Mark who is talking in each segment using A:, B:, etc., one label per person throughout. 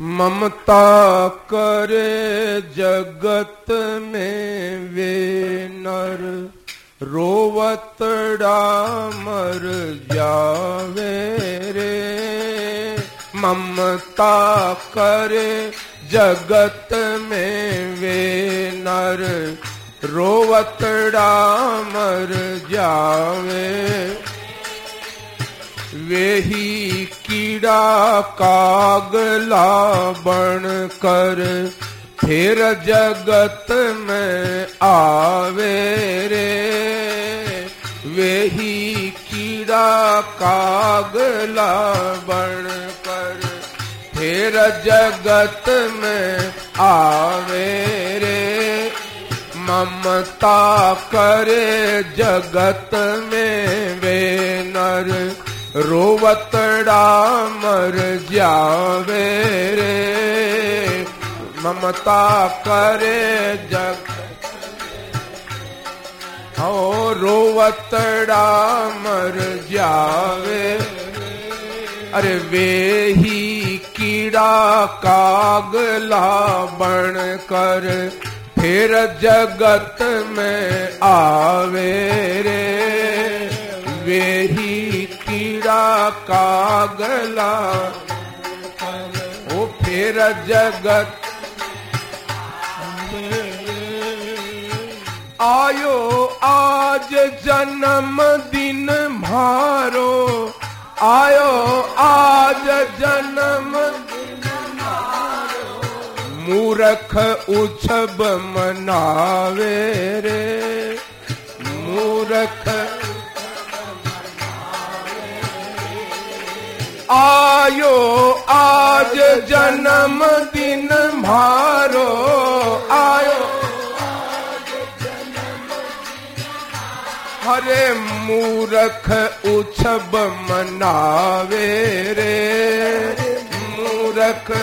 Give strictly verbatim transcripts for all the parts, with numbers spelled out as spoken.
A: ममता करे जगत में वे नर, रोवतड़ा मर जावे रे। ममता करे जगत में वे नर, रोवतड़ा मर जावे। वे ही कीड़ा कागला बन कर फिर जगत में आवे रे। वे ही कीड़ा कागला बन कर फिर जगत में आवे रे। ममता करे जगत में वे नर, रोवतड़ा मर जावे रे। ममता करे जग हो, रोवतड़ा मर जावे। अरे वे ही कीड़ा कागला बन कर फिर जगत में आवे रे। वे ही कीड़ा कागला वो फिर जगत आयो आज जन्म दिन मारो। आयो आज जन्म दिन मारो, मूर्ख उत्सव मनावे रे। मूर्ख आयो आज जन्म दिन मारो। आयो हरे मूर्ख उत्सव मनावे रे। मूर्ख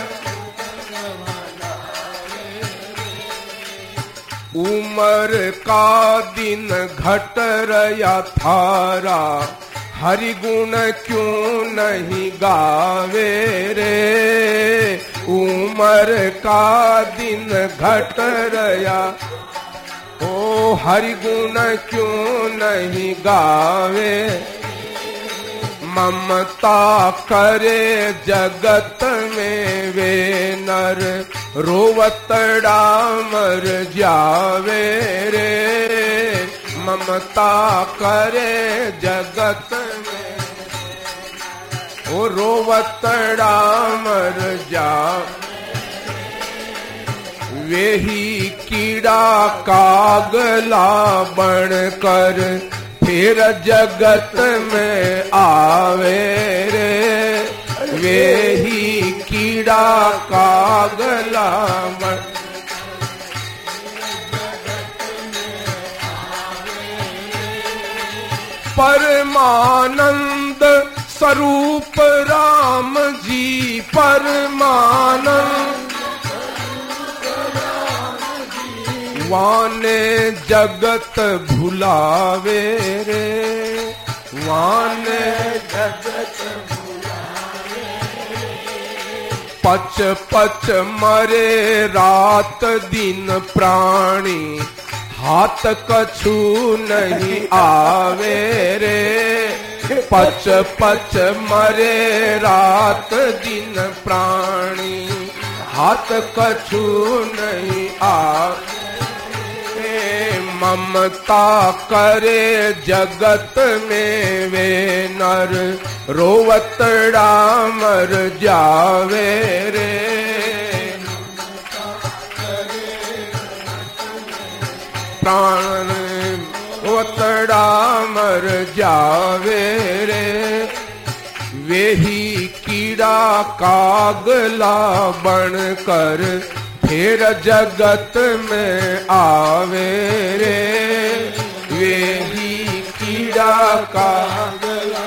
A: उम्र का दिन घट रया थारा, हरि गुण क्यों नहीं गावे रे। उम्र का दिन घट रया, ओ हरि गुण क्यों नहीं गावे। ममता करे जगत में वे नर, रोवतड़ा मर जावे रे। ममता करे जगत में ओ रोवतड़ा मर जा। वे ही कीड़ा कागला बन कर फिर जगत में आवे रे। वे ही कीड़ा कागला बन परमानंद स्वरूप राम जी। परमानंद वाने जगत भुलावे रे। वाने जगत भुलावे। पच पच मरे रात दिन प्राणी, हाथ कछु नहीं आवे रे। पच पच मरे रात दिन प्राणी, हाथ कछु नहीं आवे। ममता करे जगत में वे नर, रोवतड़ा मर जावे रे। प्राण रोवतड़ा मर जावे रे। वे ही कीड़ा कागला बन कर फिर जगत में आवे रे। वे ही कीड़ा कागला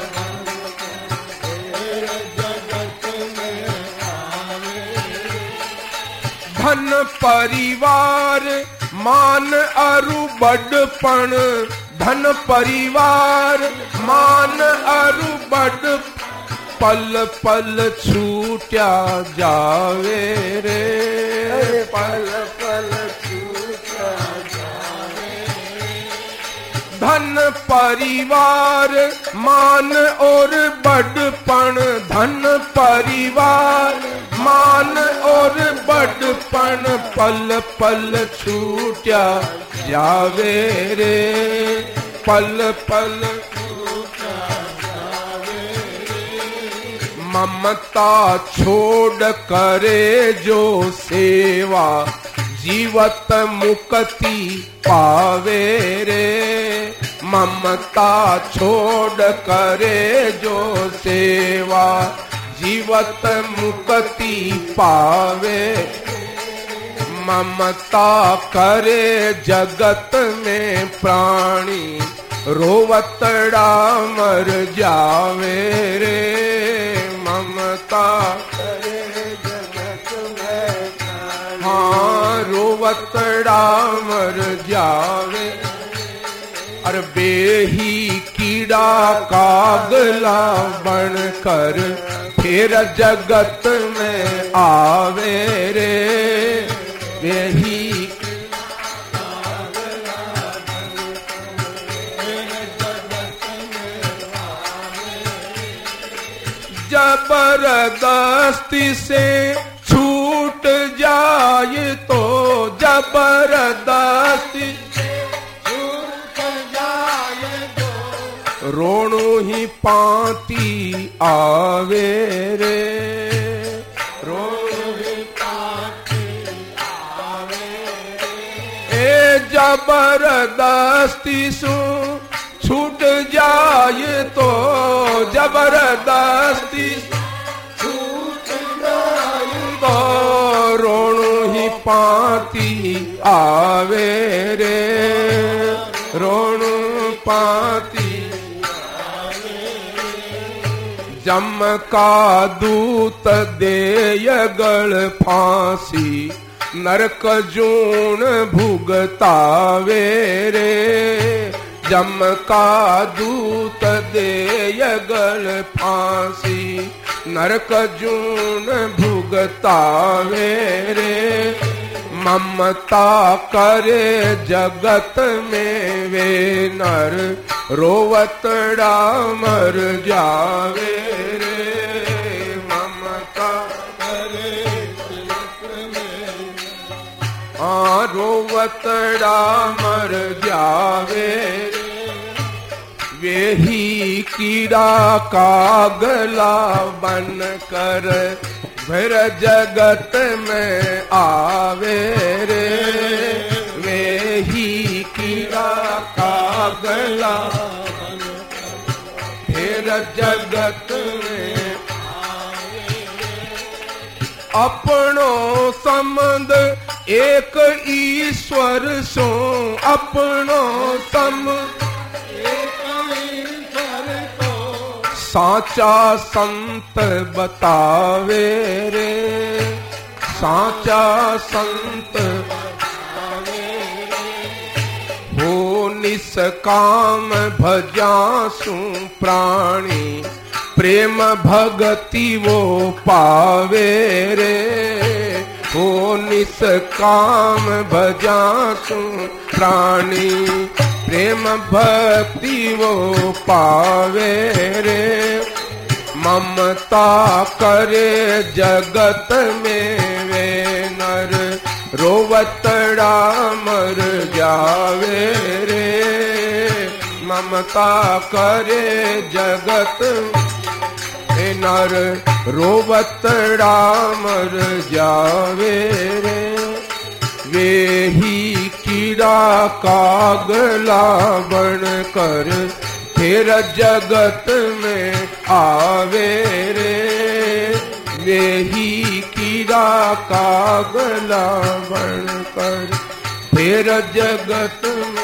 A: फिर जगत में आवे रे। धन परिवार मान अरु बड़पण, धन परिवार मान अरु बड़ पल पल छूट्या जावे रे,
B: पल पल छूट्या जावे।
A: धन परिवार मान और बड़पन, धन परिवार मान और बड़पन पल पल छूट्या जावे रे, पल पल छूट्या जावे रे। ममता छोड़ करे जो सेवा, जीवत मुक्ति पावे रे। ममता छोड़ करे जो सेवा, जीवत मुक्ति पावे। ममता करे जगत में प्राणी, रोवतड़ा मर जावे रे। ममता
B: करे जगत में प्राणी,
A: हाँ रोवतड़ा मर जावे। अरे बेही कीड़ा कागला बन कर फिर जगत में आवे रे। बेही जबरदस्ती से छूट जाए तो, जबरदस्ती
B: छूट जाए तो,
A: रोणु ही पाती आवे रे।
B: रोणु ही पाती आवे रे।
A: ए जबरदस्ती सु छूट जाए तो, जबरदस्ती
B: छूट जाए
A: तो रोणु ही पाती आवे रे। रोणु पाती जम का दूत देयगल फांसी, नरक जून भुगतावे रे। जम का दूत देयगल फांसी, नरक जून भुगतावे रे। ममता करे जगत में वे नर, रोवतड़ा मर जावे रे। ममता
B: करे जगत में,
A: आ रोवतड़ा मर जावे रे। वेही कीड़ा कागला बन कर फिर जगत में आवे रे। वेही कीड़ा कागला फिर जगत में अपनो संबंध एक ईश्वर सो, अपनो संबंध साचा संत बतावे रे। साचा संत बतावे रे। हो निष्काम भजासु प्राणी, प्रेम भगति वो पावे रे। हो निष्काम भजासु प्राणी, प्रेम भक्ति वो पावे रे। ममता करे जगत में वे नर, रोवतड़ा मर जावे रे। ममता करे जगत में नर, रोवतड़ा मर जावे रे। वेही कीड़ा कागला बन कर फिर जगत में आवे रे। वेही कीड़ा कागला बन कर फिर जगत